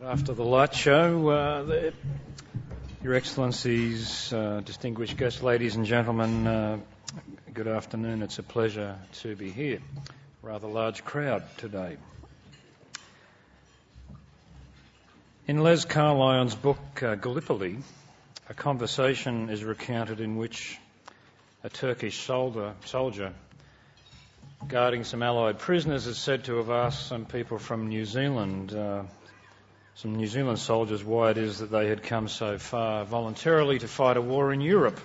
After the light show, Your Excellencies, distinguished guests, ladies and gentlemen, good afternoon. It's a pleasure to be here. Rather large crowd today. In Les Carlyon's book, Gallipoli, a conversation is recounted in which a Turkish soldier guarding some Allied prisoners is said to have asked some people from New Zealand, some New Zealand soldiers, why it is that they had come so far voluntarily to fight a war in Europe.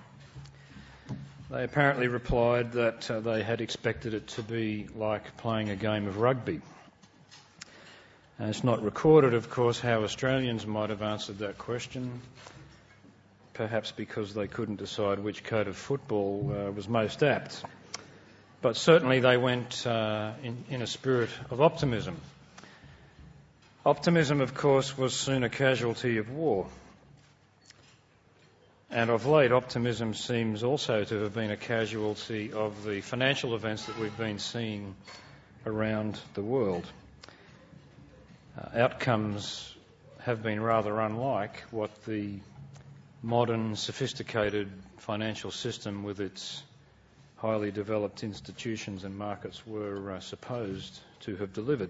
They apparently replied that they had expected it to be like playing a game of rugby. And it's not recorded, of course, how Australians might have answered that question, perhaps because they couldn't decide which code of football was most apt. But certainly they went in a spirit of optimism. Optimism, of course, was soon a casualty of war. And of late, optimism seems also to have been a casualty of the financial events that we've been seeing around the world. Outcomes have been rather unlike what the modern, sophisticated financial system with its highly developed institutions and markets were supposed to have delivered.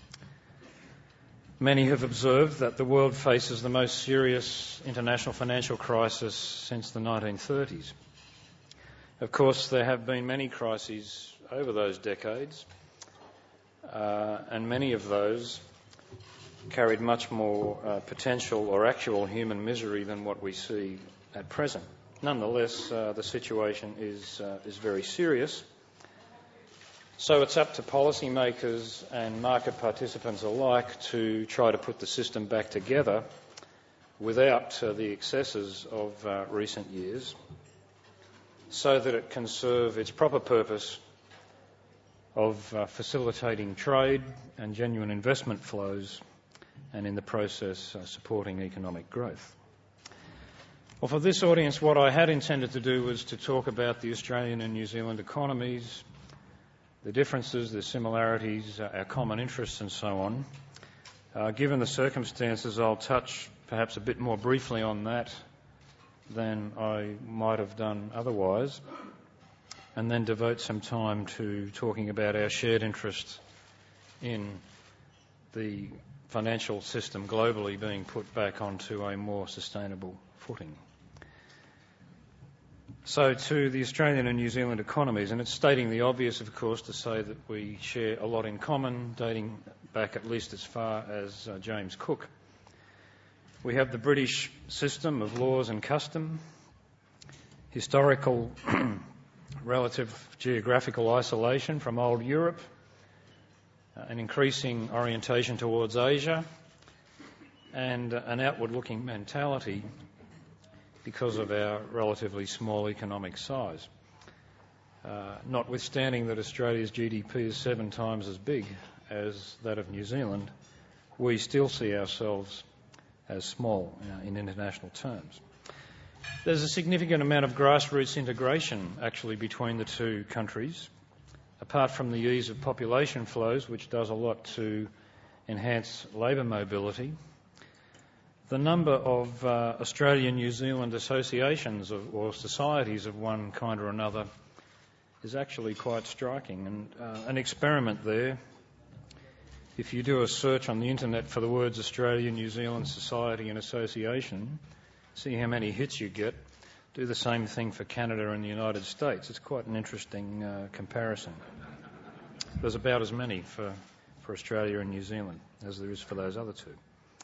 Many have observed that the world faces the most serious international financial crisis since the 1930s. Of course, there have been many crises over those decades, and many of those carried much more potential or actual human misery than what we see at present. Nonetheless, the situation is very serious. So it's up to policymakers and market participants alike to try to put the system back together without the excesses of recent years, so that it can serve its proper purpose of facilitating trade and genuine investment flows, and in the process supporting economic growth. Well, for this audience, what I had intended to do was to talk about the Australian and New Zealand economies, the differences, the similarities, our common interests and so on. Given the circumstances, I'll touch perhaps a bit more briefly on that than I might have done otherwise, and then devote some time to talking about our shared interest in the financial system globally being put back onto a more sustainable footing. So to the Australian and New Zealand economies, and it's stating the obvious, of course, to say that we share a lot in common, dating back at least as far as James Cook. We have the British system of laws and custom, historical relative geographical isolation from old Europe, an increasing orientation towards Asia, and an outward-looking mentality because of our relatively small economic size. Notwithstanding that Australia's GDP is 7 times as big as that of New Zealand, we still see ourselves as small in international terms. There's a significant amount of grassroots integration actually between the two countries, apart from the ease of population flows, which does a lot to enhance labour mobility. The number of Australian-New Zealand associations or societies of one kind or another is actually quite striking. And an experiment there, if you do a search on the internet for the words Australia, New Zealand, Society and Association, see how many hits you get. Do the same thing for Canada and the United States. It's quite an interesting comparison. There's about as many for Australia and New Zealand as there is for those other two.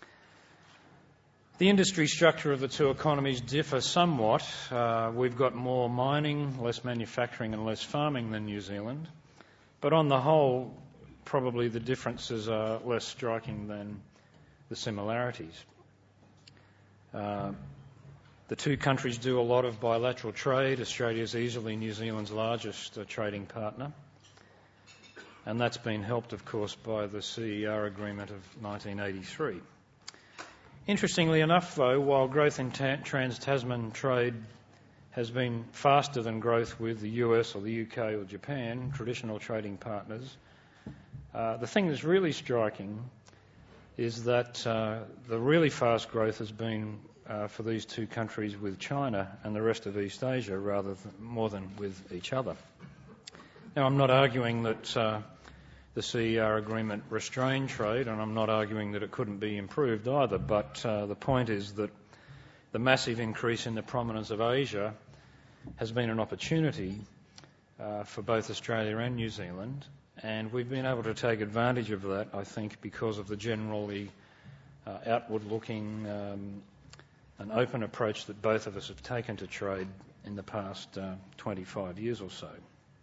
The industry structure of the two economies differ somewhat. We've got more mining, less manufacturing and less farming than New Zealand. But on the whole, probably the differences are less striking than the similarities. The two countries do a lot of bilateral trade. Australia is easily New Zealand's largest trading partner. And that's been helped, of course, by the CER agreement of 1983. Interestingly enough, though, while growth in trans-Tasman trade has been faster than growth with the US or the UK or Japan, traditional trading partners, the thing that's really striking is that the really fast growth has been for these two countries with China and the rest of East Asia more than with each other. Now, I'm not arguing that the CER agreement restrained trade, and I'm not arguing that it couldn't be improved either, but the point is that the massive increase in the prominence of Asia has been an opportunity for both Australia and New Zealand, and we've been able to take advantage of that, I think, because of the generally outward-looking and open approach that both of us have taken to trade in the past 25 years or so.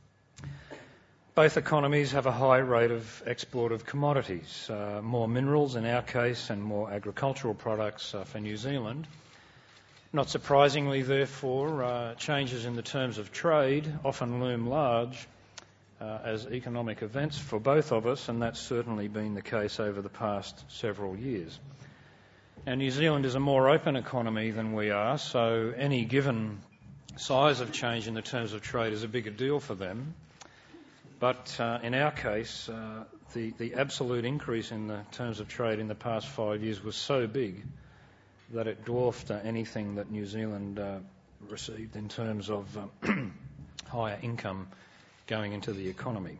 Both economies have a high rate of export of commodities, more minerals in our case and more agricultural products for New Zealand. Not surprisingly, therefore, changes in the terms of trade often loom large as economic events for both of us, and that's certainly been the case over the past several years. And New Zealand is a more open economy than we are, so any given size of change in the terms of trade is a bigger deal for them. But in our case, the absolute increase in the terms of trade in the past 5 years was so big that it dwarfed anything that New Zealand received in terms of higher income going into the economy.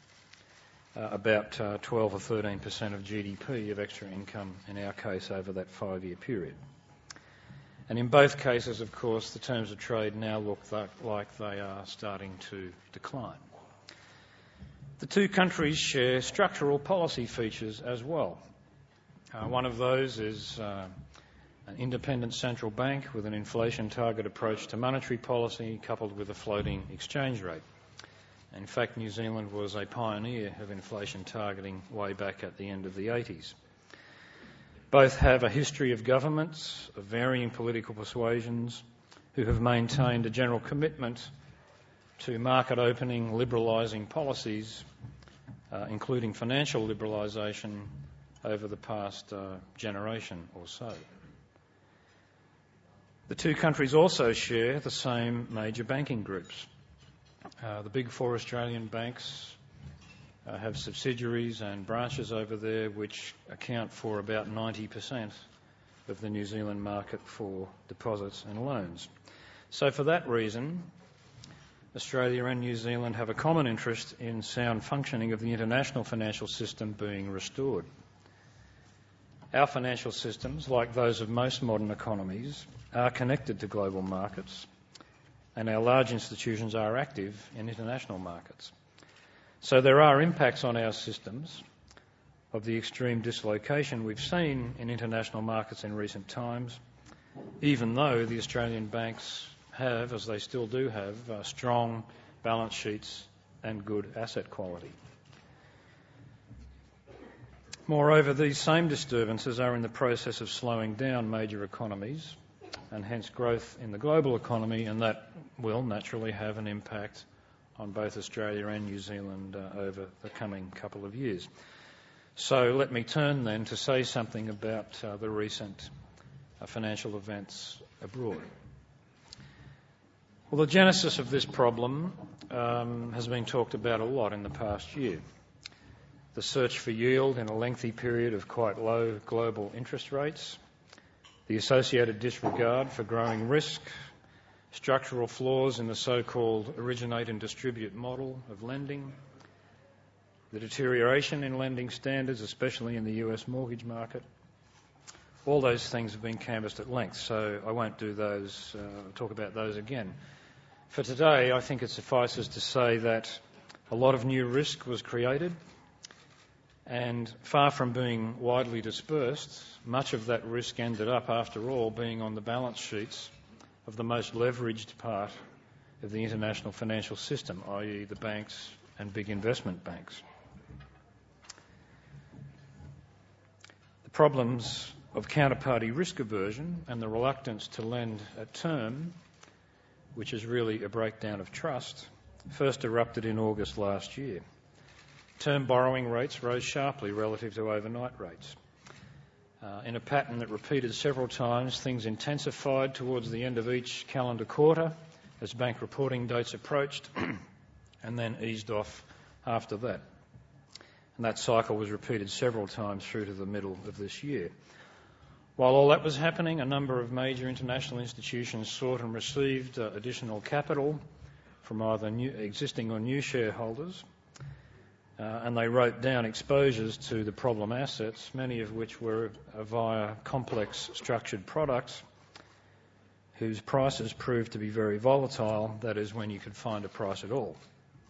About 12 or 13% of GDP of extra income in our case over that 5-year period. And in both cases, of course, the terms of trade now look like they are starting to decline. The two countries share structural policy features as well. One of those is an independent central bank with an inflation target approach to monetary policy coupled with a floating exchange rate. In fact, New Zealand was a pioneer of inflation targeting way back at the end of the 80s. Both have a history of governments of varying political persuasions who have maintained a general commitment to market opening, liberalising policies, including financial liberalisation over the past generation or so. The two countries also share the same major banking groups. The big four Australian banks have subsidiaries and branches over there which account for about 90% of the New Zealand market for deposits and loans. So for that reason, Australia and New Zealand have a common interest in sound functioning of the international financial system being restored. Our financial systems, like those of most modern economies, are connected to global markets, and our large institutions are active in international markets. So there are impacts on our systems of the extreme dislocation we've seen in international markets in recent times, even though the Australian banks have, as they still do have, strong balance sheets and good asset quality. Moreover, these same disturbances are in the process of slowing down major economies and hence growth in the global economy, and that will naturally have an impact on both Australia and New Zealand over the coming couple of years. So let me turn then to say something about the recent financial events abroad. Well, the genesis of this problem has been talked about a lot in the past year. The search for yield in a lengthy period of quite low global interest rates, the associated disregard for growing risk, structural flaws in the so-called originate and distribute model of lending, the deterioration in lending standards, especially in the US mortgage market. All those things have been canvassed at length, so I won't talk about those again. For today, I think it suffices to say that a lot of new risk was created, and far from being widely dispersed, much of that risk ended up, after all, being on the balance sheets of the most leveraged part of the international financial system, i.e. the banks and big investment banks. The problems of counterparty risk aversion and the reluctance to lend at term, which is really a breakdown of trust, first erupted in August last year. Term borrowing rates rose sharply relative to overnight rates. In a pattern that repeated several times, things intensified towards the end of each calendar quarter as bank reporting dates approached and then eased off after that. And that cycle was repeated several times through to the middle of this year. While all that was happening, a number of major international institutions sought and received additional capital from either existing or new shareholders, and they wrote down exposures to the problem assets, many of which were via complex structured products whose prices proved to be very volatile, that is, when you could find a price at all.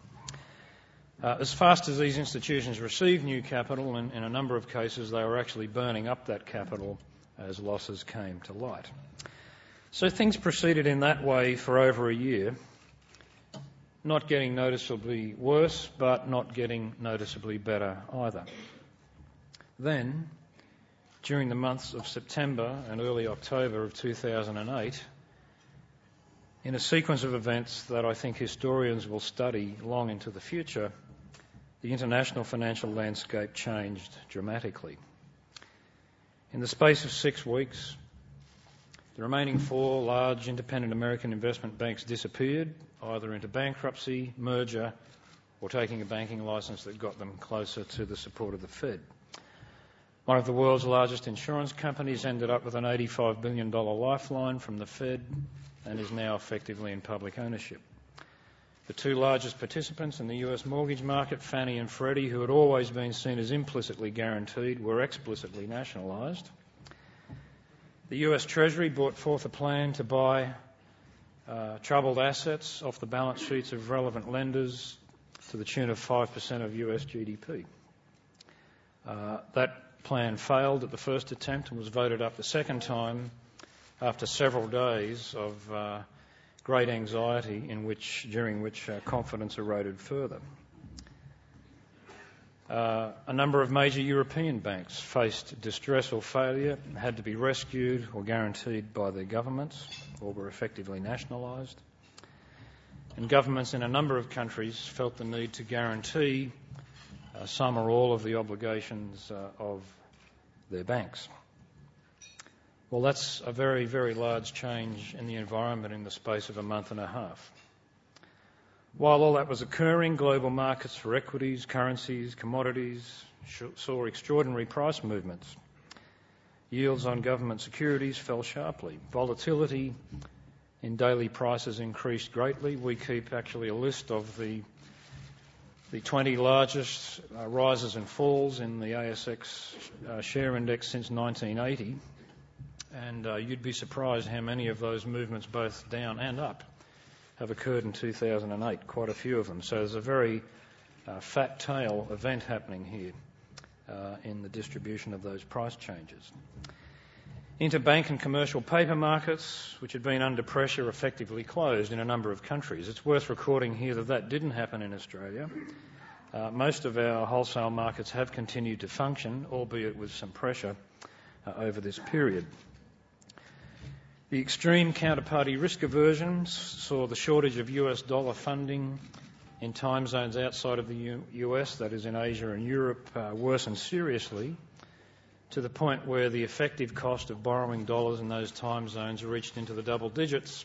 As fast as these institutions received new capital, in a number of cases they were actually burning up that capital as losses came to light. So things proceeded in that way for over a year, not getting noticeably worse, but not getting noticeably better either. Then, during the months of September and early October of 2008, in a sequence of events that I think historians will study long into the future, the international financial landscape changed dramatically. In the space of 6 weeks, the remaining 4 large independent American investment banks disappeared, either into bankruptcy, merger, or taking a banking licence that got them closer to the support of the Fed. One of the world's largest insurance companies ended up with an $85 billion lifeline from the Fed and is now effectively in public ownership. The 2 largest participants in the US mortgage market, Fannie and Freddie, who had always been seen as implicitly guaranteed, were explicitly nationalised. The US Treasury brought forth a plan to buy troubled assets off the balance sheets of relevant lenders to the tune of 5% of US GDP. That plan failed at the first attempt and was voted up the second time after several days of great anxiety during which confidence eroded further. A number of major European banks faced distress or failure, had to be rescued or guaranteed by their governments, or were effectively nationalised. And governments in a number of countries felt the need to guarantee some or all of the obligations of their banks. Well, that's a very, very large change in the environment in the space of a month and a half. While all that was occurring, global markets for equities, currencies, commodities saw extraordinary price movements. Yields on government securities fell sharply. Volatility in daily prices increased greatly. We keep actually a list of the 20 largest rises and falls in the ASX share index since 1980. And you'd be surprised how many of those movements, both down and up, have occurred in 2008, quite a few of them. So there's a very fat tail event happening here in the distribution of those price changes. Interbank and commercial paper markets, which had been under pressure, effectively closed in a number of countries. It's worth recording here that didn't happen in Australia. Most of our wholesale markets have continued to function, albeit with some pressure over this period. The extreme counterparty risk aversions saw the shortage of US dollar funding in time zones outside of the US, that is in Asia and Europe, worsen seriously to the point where the effective cost of borrowing dollars in those time zones reached into the double digits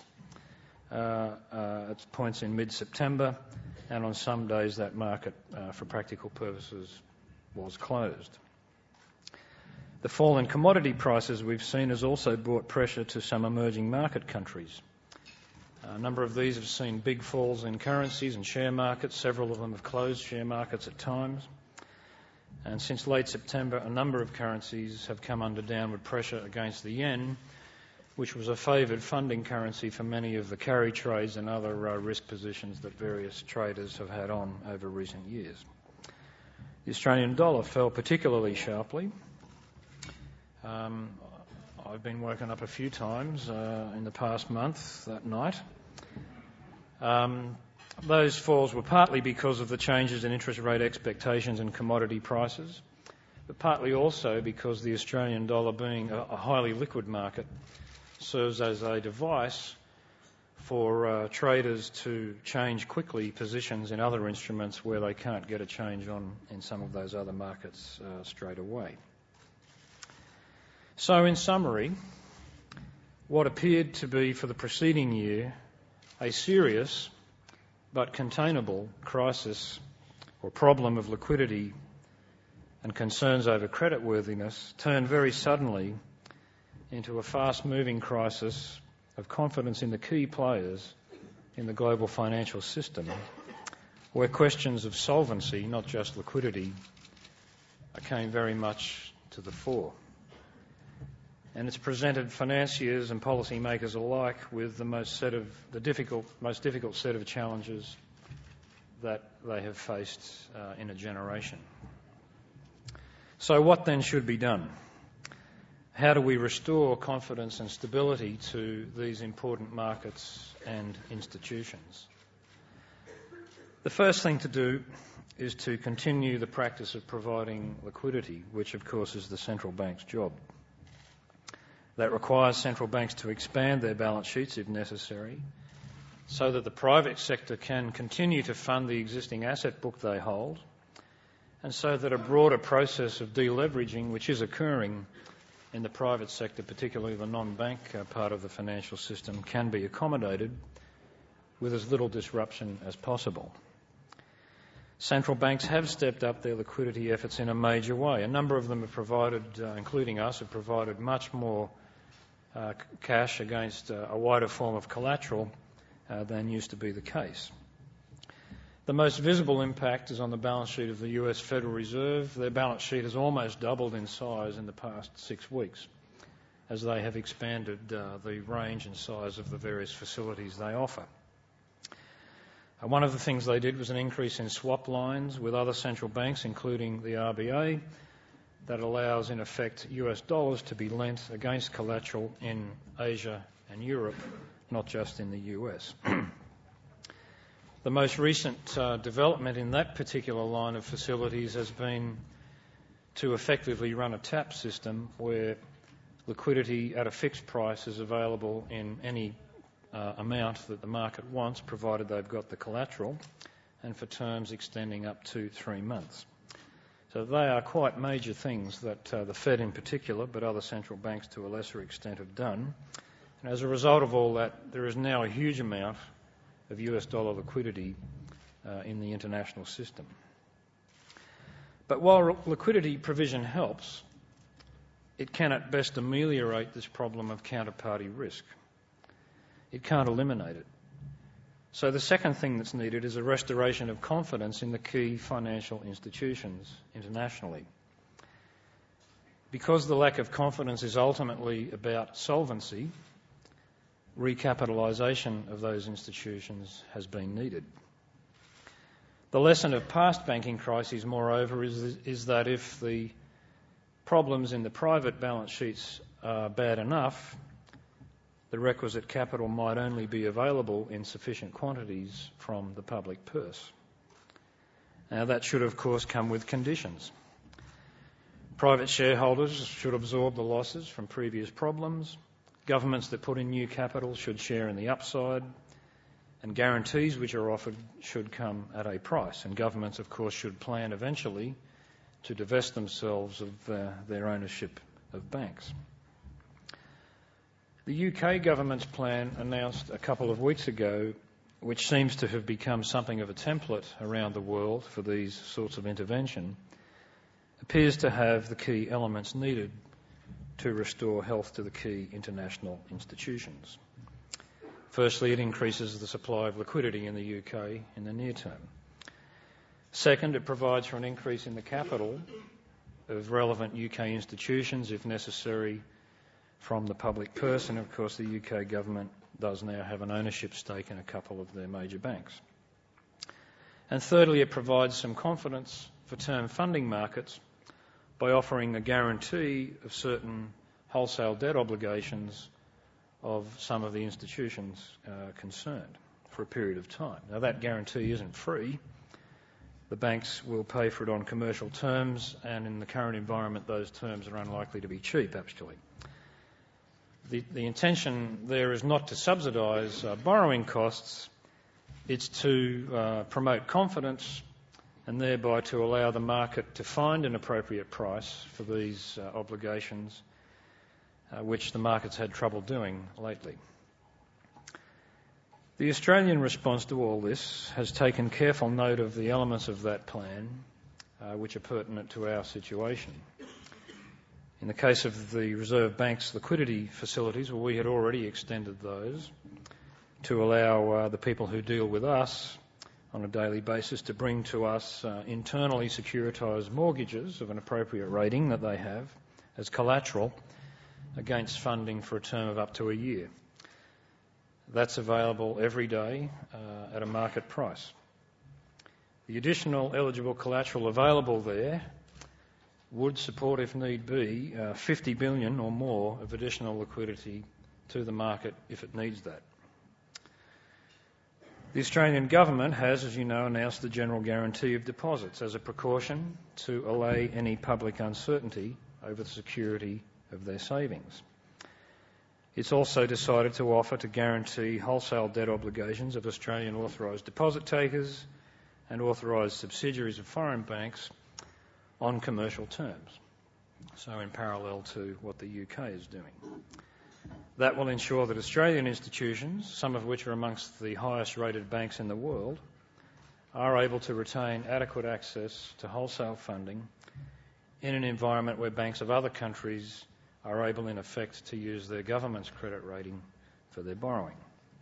at points in mid-September, and on some days that market, for practical purposes, was closed. The fall in commodity prices we've seen has also brought pressure to some emerging market countries. A number of these have seen big falls in currencies and share markets. Several of them have closed share markets at times. And since late September, a number of currencies have come under downward pressure against the yen, which was a favoured funding currency for many of the carry trades and other risk positions that various traders have had on over recent years. The Australian dollar fell particularly sharply. I've been woken up a few times in the past month that night. Those falls were partly because of the changes in interest rate expectations and commodity prices, but partly also because the Australian dollar, being a highly liquid market, serves as a device for traders to change quickly positions in other instruments where they can't get a change on in some of those other markets straight away. So in summary, what appeared to be for the preceding year a serious but containable crisis or problem of liquidity and concerns over creditworthiness turned very suddenly into a fast-moving crisis of confidence in the key players in the global financial system, where questions of solvency, not just liquidity, came very much to the fore. And it's presented financiers and policymakers alike with the most difficult set of challenges that they have faced in a generation. So what then should be done? How do we restore confidence and stability to these important markets and institutions? The first thing to do is to continue the practice of providing liquidity, which of course is the central bank's job. That requires central banks to expand their balance sheets if necessary, so that the private sector can continue to fund the existing asset book they hold, and so that a broader process of deleveraging, which is occurring in the private sector, particularly the non-bank part of the financial system, can be accommodated with as little disruption as possible. Central banks have stepped up their liquidity efforts in a major way. A number of them have provided, including us, have provided much more cash against a wider form of collateral than used to be the case. The most visible impact is on the balance sheet of the US Federal Reserve. Their balance sheet has almost doubled in size in the past 6 weeks as they have expanded the range and size of the various facilities they offer. One of the things they did was an increase in swap lines with other central banks, including the RBA, that allows, in effect, US dollars to be lent against collateral in Asia and Europe, not just in the US. The most recent development in that particular line of facilities has been to effectively run a tap system where liquidity at a fixed price is available in any amount that the market wants, provided they've got the collateral, and for terms extending up to 3 months. So they are quite major things that the Fed in particular, but other central banks to a lesser extent, have done. And as a result of all that, there is now a huge amount of US dollar liquidity in the international system. But while liquidity provision helps, it can at best ameliorate this problem of counterparty risk. It can't eliminate it. So the second thing that's needed is a restoration of confidence in the key financial institutions internationally. Because the lack of confidence is ultimately about solvency, recapitalisation of those institutions has been needed. The lesson of past banking crises, moreover, is that if the problems in the private balance sheets are bad enough, the requisite capital might only be available in sufficient quantities from the public purse. Now, that should, of course, come with conditions. Private shareholders should absorb the losses from previous problems. Governments that put in new capital should share in the upside, and guarantees which are offered should come at a price. And governments, of course, should plan eventually to divest themselves of their ownership of banks. The UK government's plan, announced a couple of weeks ago, which seems to have become something of a template around the world for these sorts of intervention, appears to have the key elements needed to restore health to the key international institutions. Firstly, it increases the supply of liquidity in the UK in the near term. Second, it provides for an increase in the capital of relevant UK institutions, if necessary, from the public purse, and of course the UK government does now have an ownership stake in a couple of their major banks. And thirdly, it provides some confidence for term funding markets by offering a guarantee of certain wholesale debt obligations of some of the institutions concerned for a period of time. Now, that guarantee isn't free. The banks will pay for it on commercial terms, and in the current environment, those terms are unlikely to be cheap, actually. The intention there is not to subsidise borrowing costs, it's to promote confidence and thereby to allow the market to find an appropriate price for these obligations, which the market's had trouble doing lately. The Australian response to all this has taken careful note of the elements of that plan which are pertinent to our situation. In the case of the Reserve Bank's liquidity facilities, well, we had already extended those to allow the people who deal with us on a daily basis to bring to us internally securitised mortgages of an appropriate rating that they have as collateral against funding for a term of up to a year. That's available every day at a market price. The additional eligible collateral available there would support, if need be, 50 billion or more of additional liquidity to the market if it needs that. The Australian government has, as you know, announced the general guarantee of deposits as a precaution to allay any public uncertainty over the security of their savings. It's also decided to offer to guarantee wholesale debt obligations of Australian authorised deposit takers and authorised subsidiaries of foreign banks on commercial terms, so in parallel to what the UK is doing. That will ensure that Australian institutions, some of which are amongst the highest rated banks in the world, are able to retain adequate access to wholesale funding in an environment where banks of other countries are able in effect to use their government's credit rating for their borrowing.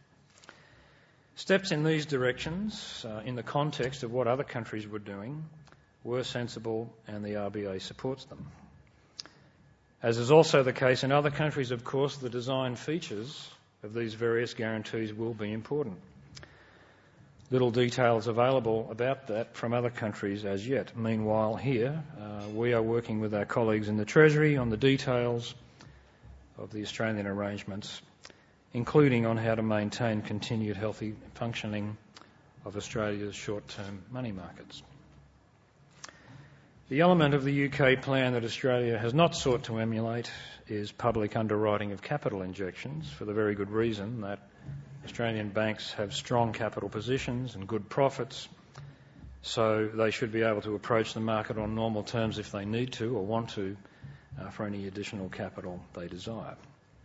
Steps in these directions, in the context of what other countries were doing, were sensible, and the RBA supports them. As is also the case in other countries, of course, the design features of these various guarantees will be important. Little details available about that from other countries as yet. Meanwhile, here, we are working with our colleagues in the Treasury on the details of the Australian arrangements, including on how to maintain continued healthy functioning of Australia's short-term money markets. The element of the UK plan that Australia has not sought to emulate is public underwriting of capital injections, for the very good reason that Australian banks have strong capital positions and good profits, so they should be able to approach the market on normal terms if they need to or want to for any additional capital they desire.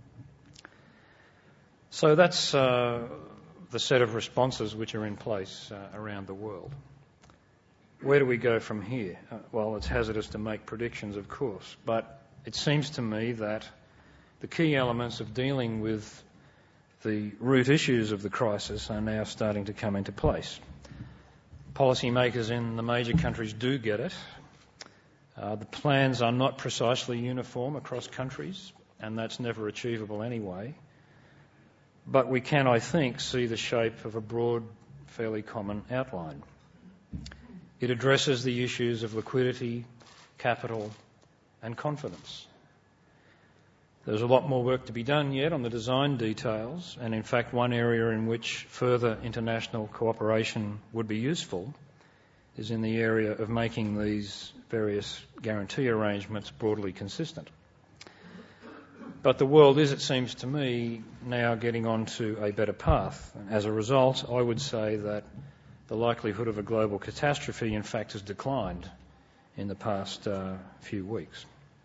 So that's the set of responses which are in place around the world. Where do we go from here? Well, it's hazardous to make predictions, of course, but it seems to me that the key elements of dealing with the root issues of the crisis are now starting to come into place. Policymakers in the major countries do get it. The plans are not precisely uniform across countries, and that's never achievable anyway. But we can, I think, see the shape of a broad, fairly common outline. It addresses the issues of liquidity, capital, and confidence. There's a lot more work to be done yet on the design details, and in fact one area in which further international cooperation would be useful is in the area of making these various guarantee arrangements broadly consistent. But the world is, it seems to me, now getting onto a better path. As a result, I would say that the likelihood of a global catastrophe, in fact, has declined in the past few weeks.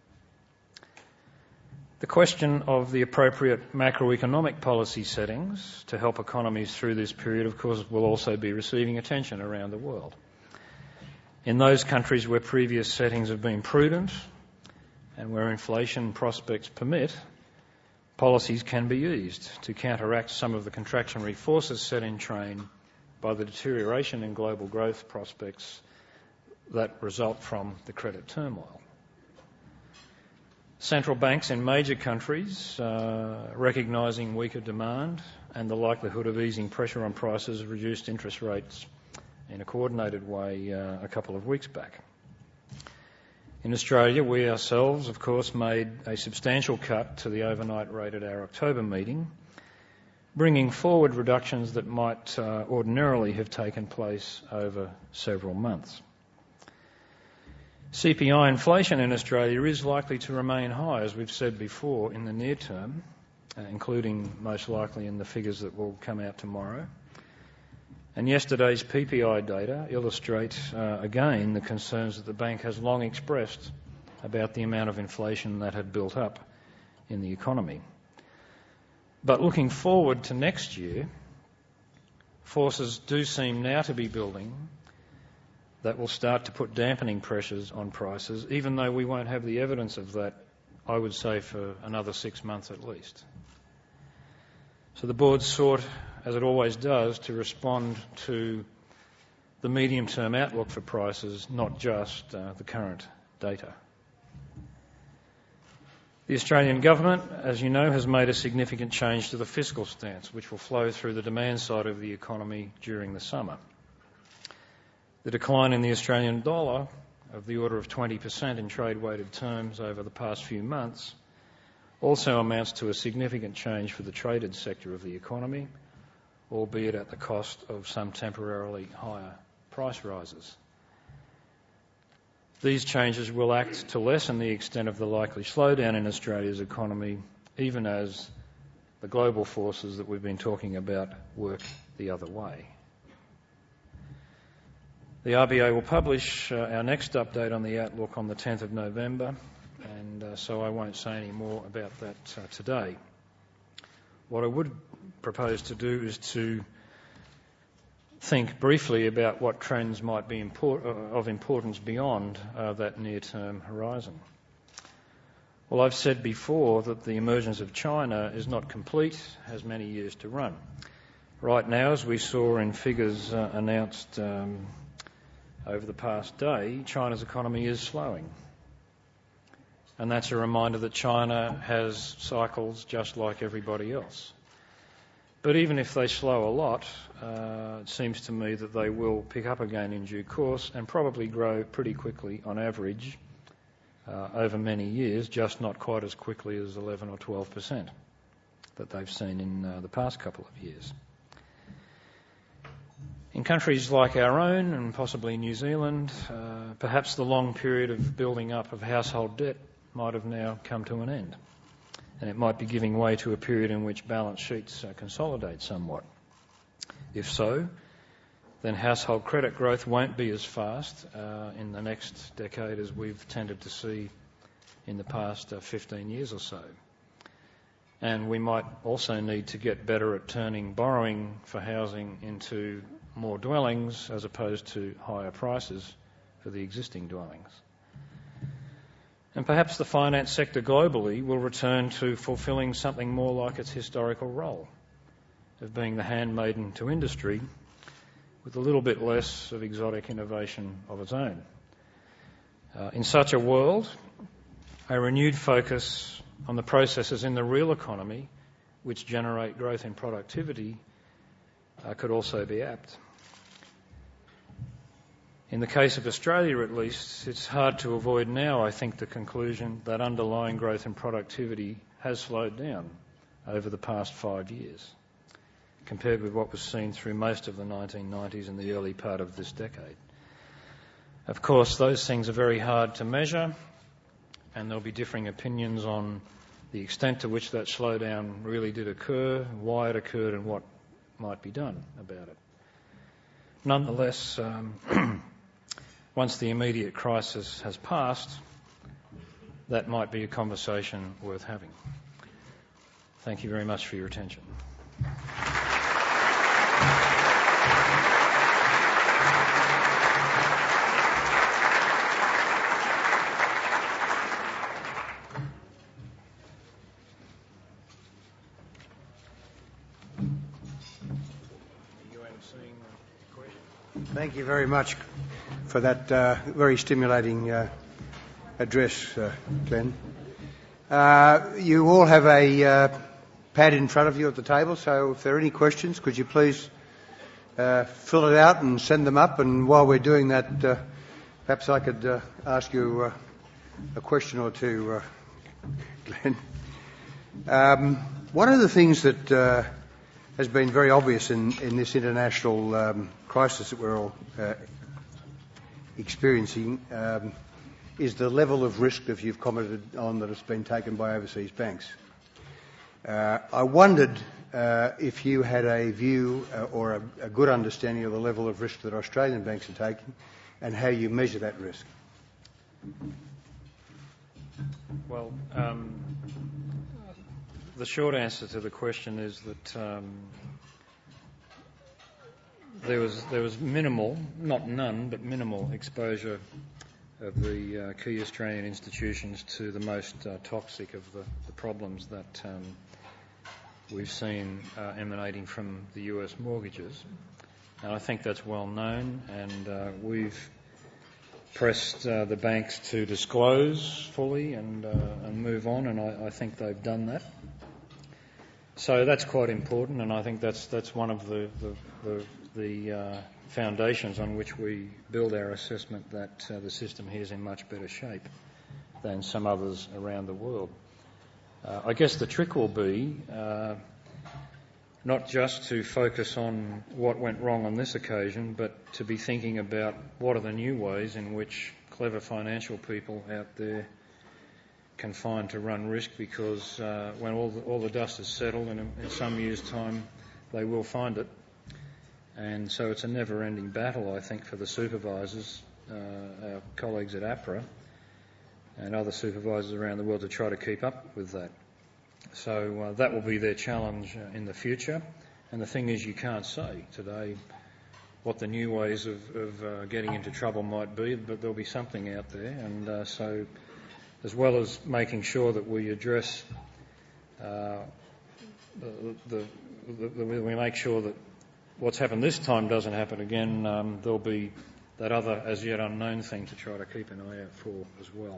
The question of the appropriate macroeconomic policy settings to help economies through this period, of course, will also be receiving attention around the world. In those countries where previous settings have been prudent and where inflation prospects permit, policies can be used to counteract some of the contractionary forces set in train by the deterioration in global growth prospects that result from the credit turmoil. Central banks in major countries, recognising weaker demand and the likelihood of easing pressure on prices, have reduced interest rates in a coordinated way a couple of weeks back. In Australia, we ourselves, of course, made a substantial cut to the overnight rate at our October meeting, bringing forward reductions that might ordinarily have taken place over several months. CPI inflation in Australia is likely to remain high, as we've said before, in the near term, including most likely in the figures that will come out tomorrow. And yesterday's PPI data illustrate again the concerns that the bank has long expressed about the amount of inflation that had built up in the economy. But looking forward to next year, forces do seem now to be building that will start to put dampening pressures on prices, even though we won't have the evidence of that, I would say, for another 6 months at least. So the board sought, as it always does, to respond to the medium-term outlook for prices, not just the current data. The Australian government, as you know, has made a significant change to the fiscal stance, which will flow through the demand side of the economy during the summer. The decline in the Australian dollar of the order of 20% in trade-weighted terms over the past few months also amounts to a significant change for the traded sector of the economy, albeit at the cost of some temporarily higher price rises. These changes will act to lessen the extent of the likely slowdown in Australia's economy, even as the global forces that we've been talking about work the other way. The RBA will publish our next update on the outlook on the 10th of November, and so I won't say any more about that today. What I would propose to do is to think briefly about what trends might be of importance beyond that near-term horizon. Well, I've said before that the emergence of China is not complete, has many years to run. Right now, as we saw in figures announced over the past day, China's economy is slowing. And that's a reminder that China has cycles just like everybody else. But even if they slow a lot, it seems to me that they will pick up again in due course and probably grow pretty quickly on average over many years, just not quite as quickly as 11 or 12% that they've seen in the past couple of years. In countries like our own and possibly New Zealand, perhaps the long period of building up of household debt might have now come to an end, and it might be giving way to a period in which balance sheets consolidate somewhat. If so, then household credit growth won't be as fast in the next decade as we've tended to see in the past 15 years or so. And we might also need to get better at turning borrowing for housing into more dwellings as opposed to higher prices for the existing dwellings. And perhaps the finance sector globally will return to fulfilling something more like its historical role of being the handmaiden to industry with a little bit less of exotic innovation of its own. In such a world, a renewed focus on the processes in the real economy which generate growth in productivity could also be apt. In the case of Australia, at least, it's hard to avoid now, I think, the conclusion that underlying growth in productivity has slowed down over the past 5 years, compared with what was seen through most of the 1990s and the early part of this decade. Of course, those things are very hard to measure, and there'll be differing opinions on the extent to which that slowdown really did occur, why it occurred, and what might be done about it. Nonetheless, once the immediate crisis has passed, that might be a conversation worth having. Thank you very much for your attention. Thank you very much for that very stimulating address, Glenn. You all have a pad in front of you at the table, so if there are any questions, could you please fill it out and send them up? And while we're doing that, perhaps I could ask you a question or two, Glenn. One of the things that has been very obvious in this international crisis that we're all experiencing is the level of risk that you've commented on that has been taken by overseas banks. I wondered if you had a view or a good understanding of the level of risk that Australian banks are taking and how you measure that risk. Well, the short answer to the question is that there was minimal, not none, but minimal exposure of the key Australian institutions to the most toxic of the problems that we've seen emanating from the US mortgages. And I think that's well known, and we've pressed the banks to disclose fully and move on, and I think they've done that. So that's quite important, and I think that's one of the foundations on which we build our assessment that the system here is in much better shape than some others around the world. I guess the trick will be not just to focus on what went wrong on this occasion, but to be thinking about what are the new ways in which clever financial people out there can find to run risk, because when all the dust is settled, and in some years' time they will find it. And so it's a never-ending battle, I think, for the supervisors, our colleagues at APRA and other supervisors around the world, to try to keep up with that. So that will be their challenge in the future. And the thing is, you can't say today what the new ways of getting into trouble might be, but there'll be something out there. And so, as well as making sure that we address, we make sure that what's happened this time doesn't happen again, there'll be that other as yet unknown thing to try to keep an eye out for as well.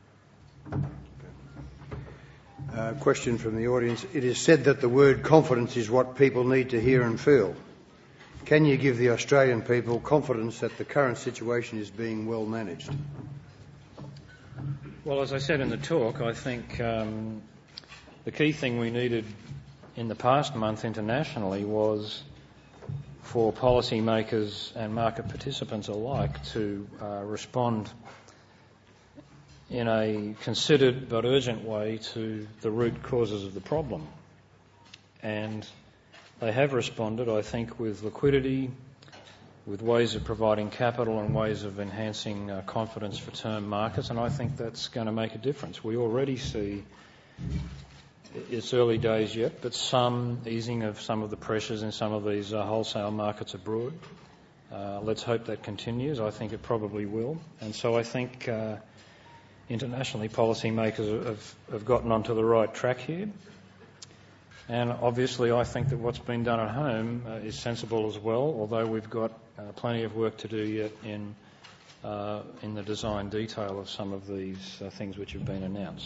Question from the audience. It is said that the word confidence is what people need to hear and feel. Can you give the Australian people confidence that the current situation is being well managed? Well, as I said in the talk, I think the key thing we needed in the past month internationally was for policymakers and market participants alike to respond in a considered but urgent way to the root causes of the problem. And they have responded, I think, with liquidity, with ways of providing capital and ways of enhancing confidence for term markets, and I think that's going to make a difference. We already see, it's early days yet, but some easing of some of the pressures in some of these wholesale markets abroad. Let's hope that continues. I think it probably will. And so I think internationally policymakers have gotten onto the right track here. And obviously I think that what's been done at home is sensible as well, although we've got plenty of work to do yet in the design detail of some of these things which have been announced.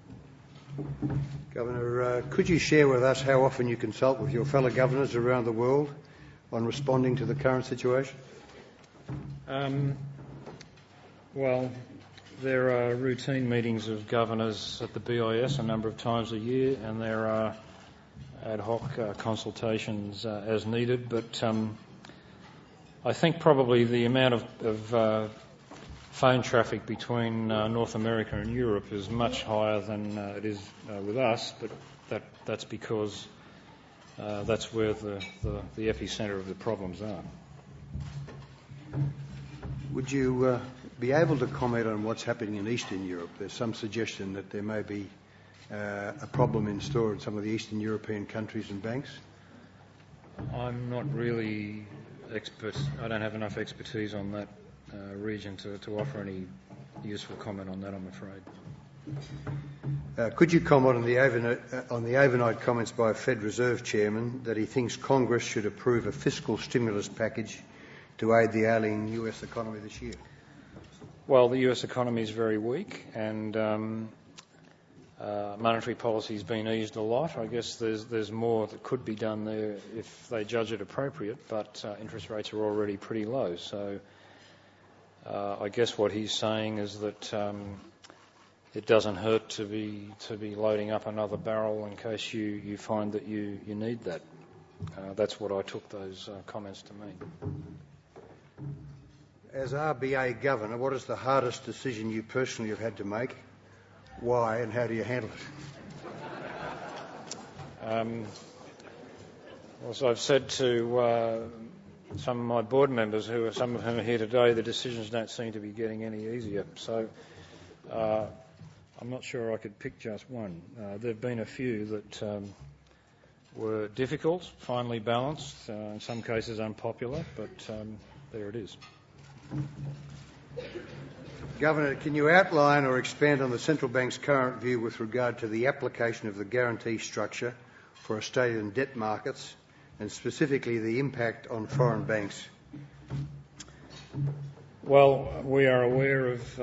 Governor, could you share with us how often you consult with your fellow governors around the world on responding to the current situation? Well, there are routine meetings of governors at the BIS a number of times a year, and there are ad hoc consultations as needed, but I think probably the amount of phone traffic between North America and Europe is much higher than it is with us, but that's because that's where the epicentre of the problems are. Would you be able to comment on what's happening in Eastern Europe? There's some suggestion that there may be a problem in store in some of the Eastern European countries and banks. I'm not really expert. I don't have enough expertise on that region to offer any useful comment on that, I'm afraid. Could you comment on the overnight comments by a Fed Reserve Chairman that he thinks Congress should approve a fiscal stimulus package to aid the ailing US economy this year? Well, the US economy is very weak, and monetary policy has been eased a lot. I guess there's more that could be done there if they judge it appropriate, but interest rates are already pretty low. So I guess what he's saying is that it doesn't hurt to be loading up another barrel in case you find that you need that. That's what I took those comments to mean. As RBA Governor, what is the hardest decision you personally have had to make? Why, and how do you handle it? As I've said to some of my board members, some of whom are here today, the decisions don't seem to be getting any easier. So I'm not sure I could pick just one. There have been a few that were difficult, finely balanced, in some cases unpopular, but there it is. Governor, can you outline or expand on the central bank's current view with regard to the application of the guarantee structure for Australian debt markets and specifically the impact on foreign banks? Well, we are aware of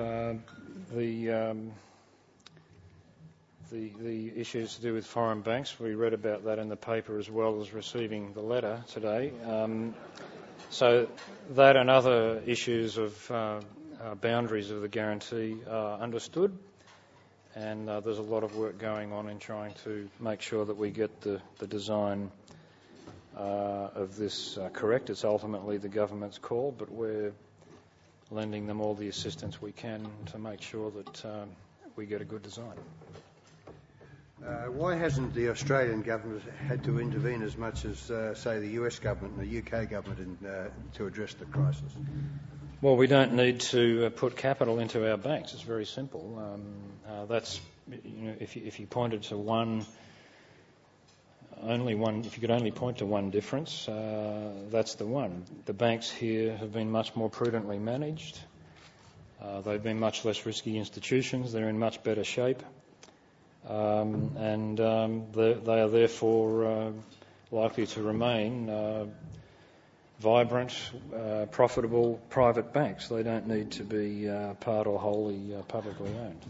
the issues to do with foreign banks. We read about that in the paper as well as receiving the letter today. So that and other issues of boundaries of the guarantee are understood, and there's a lot of work going on in trying to make sure that we get the design of this correct. It's ultimately the government's call, but we're lending them all the assistance we can to make sure that we get a good design. Why hasn't the Australian government had to intervene as much as, say, the US government and the UK government to address the crisis? Well, we don't need to put capital into our banks. It's very simple. That's, if you pointed to if you could only point to one difference, that's the one. The banks here have been much more prudently managed. They've been much less risky institutions. They're in much better shape. And they are therefore likely to remain vibrant, profitable private banks. They don't need to be part or wholly publicly owned.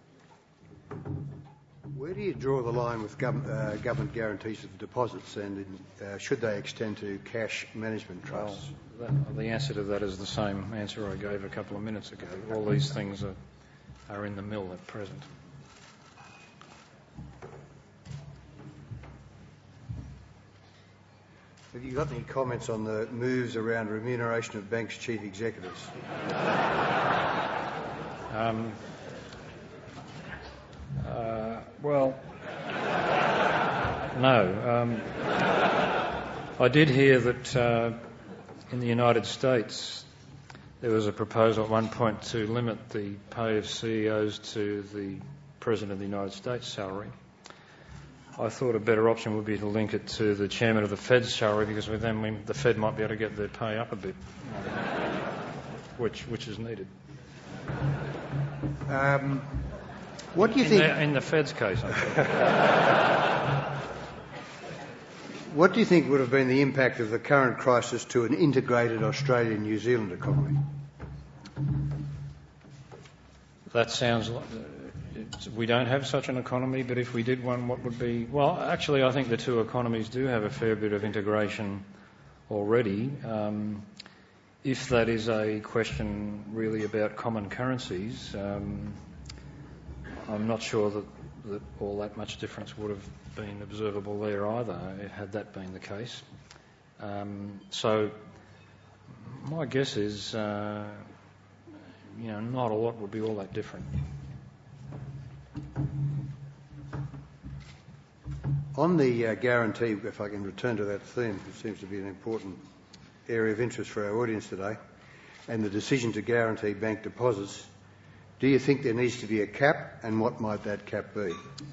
Where do you draw the line with government guarantees of deposits, and should they extend to cash management trusts? Well, the answer to that is the same answer I gave a couple of minutes ago. All these things are in the mill at present. Have you got any comments on the moves around remuneration of banks' chief executives? Well, no. I did hear that in the United States there was a proposal at one point to limit the pay of CEOs to the President of the United States salary. I thought a better option would be to link it to the Chairman of the Fed's salary, because with them the Fed might be able to get their pay up a bit, which is needed. What do you think? In the Fed's case, I think. What do you think would have been the impact of the current crisis to an integrated Australian-New Zealand economy? That sounds like... We don't have such an economy, but if we did one, what would be... Well, actually, I think the two economies do have a fair bit of integration already. If that is a question really about common currencies, I'm not sure that all that much difference would have been observable there either, had that been the case. So my guess is, not a lot would be all that different. On the guarantee, if I can return to that theme, it seems to be an important area of interest for our audience today, and the decision to guarantee bank deposits, do you think there needs to be a cap, and what might that cap be?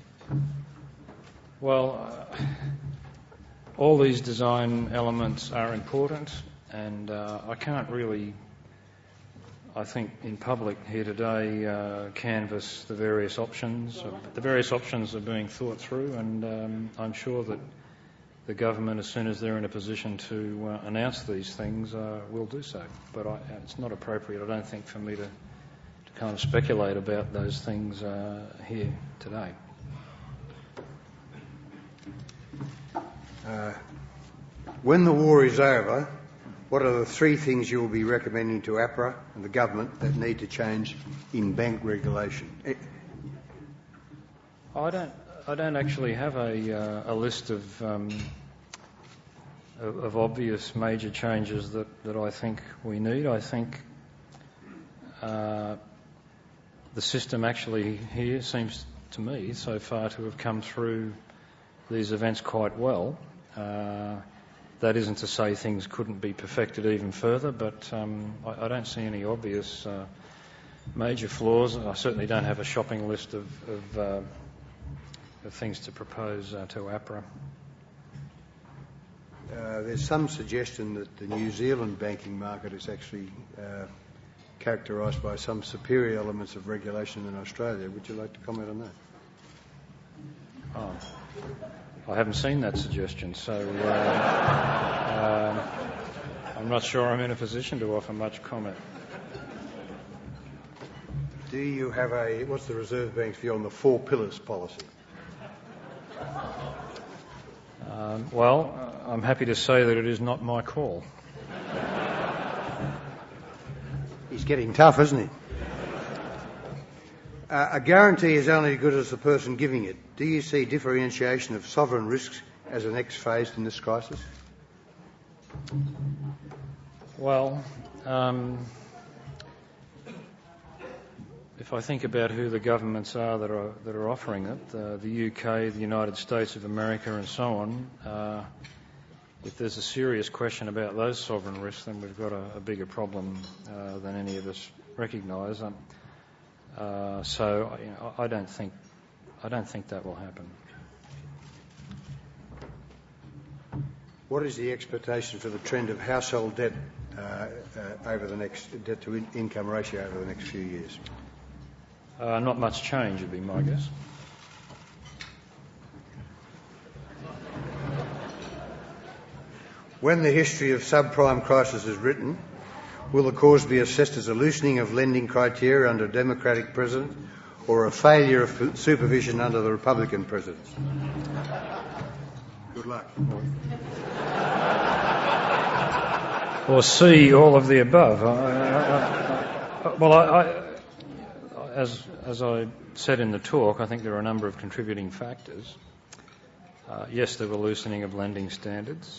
Well, all these design elements are important, and I can't really, I think, in public here today, canvass the various options. The various options are being thought through, and I'm sure that the government, as soon as they're in a position to announce these things, will do so. But it's not appropriate, I don't think, for me to kind of speculate about those things here today. When the war is over, what are the three things you will be recommending to APRA and the government that need to change in bank regulation? I don't actually have a list of obvious major changes that I think we need. I think the system actually here seems to me so far to have come through these events quite well. That isn't to say things couldn't be perfected even further, but I don't see any obvious major flaws. I certainly don't have a shopping list of things to propose to APRA. there's some suggestion that the New Zealand banking market is actually characterised by some superior elements of regulation than Australia. Would you like to comment on that? Oh, I haven't seen that suggestion, so I'm not sure I'm in a position to offer much comment. Do you have what's the Reserve Bank's view on the 4 pillars policy? Well, I'm happy to say that it is not my call. He's getting tough, isn't he? A guarantee is only as good as the person giving it. Do you see differentiation of sovereign risks as the next phase in this crisis? Well, if I think about who the governments are that are offering it, the UK, the United States of America and so on, if there's a serious question about those sovereign risks, then we've got a bigger problem than any of us recognise. So I don't think that will happen. What is the expectation for the trend of household debt over the next debt to income ratio over the next few years? Not much change would be my guess. When the history of subprime crisis is written, will the cause be assessed as a loosening of lending criteria under a Democratic president or a failure of supervision under the Republican presidents? Good luck. Or C, all of the above. As I said in the talk, I think there are a number of contributing factors. Yes, there were loosening of lending standards.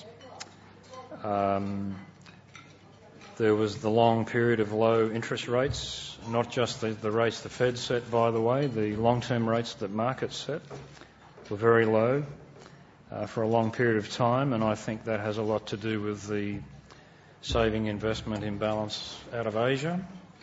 There was the long period of low interest rates, not just the rates the Fed set, by the way. The long-term rates that markets set were very low for a long period of time, and I think that has a lot to do with the saving investment imbalance out of Asia.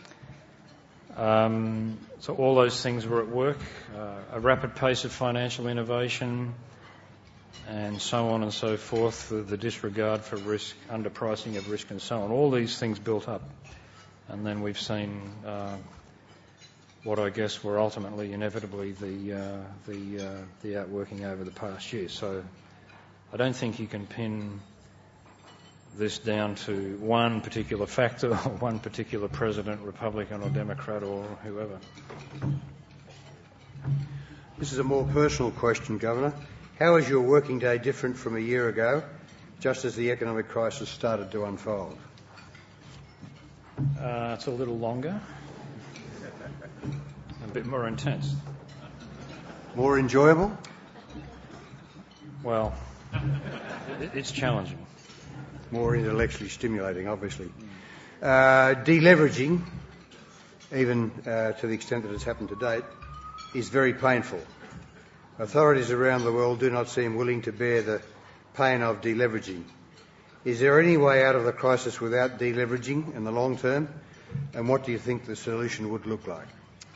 So all those things were at work. A rapid pace of financial innovation, and so on and so forth, the disregard for risk, underpricing of risk and so on. All these things built up. And then we've seen what I guess were ultimately, inevitably, the outworking over the past year. So I don't think you can pin this down to one particular factor or one particular president, Republican or Democrat or whoever. This is a more personal question, Governor. How is your working day different from a year ago, just as the economic crisis started to unfold? It's a little longer, a bit more intense. More enjoyable? Well, it's challenging. More intellectually stimulating, obviously. Deleveraging, even to the extent that it's happened to date, is very painful. Authorities around the world do not seem willing to bear the pain of deleveraging. Is there any way out of the crisis without deleveraging in the long term? And what do you think the solution would look like?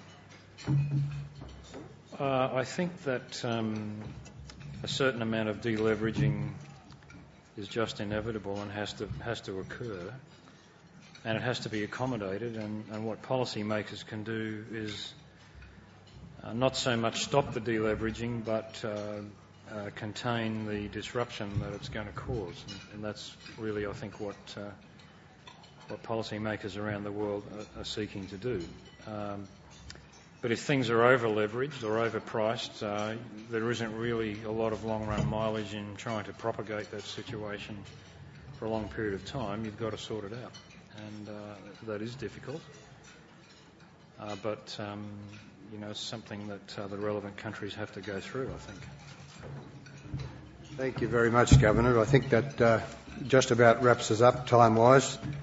I think that a certain amount of deleveraging is just inevitable and has to occur, and it has to be accommodated. And what policymakers can do is not so much stop the deleveraging, but contain the disruption that it's going to cause. And that's really, I think, what policymakers around the world are seeking to do. But if things are over-leveraged or overpriced, there isn't really a lot of long-run mileage in trying to propagate that situation for a long period of time. You've got to sort it out. And that is difficult. But it's something that the relevant countries have to go through, I think. Thank you very much, Governor. I think that just about wraps us up time-wise.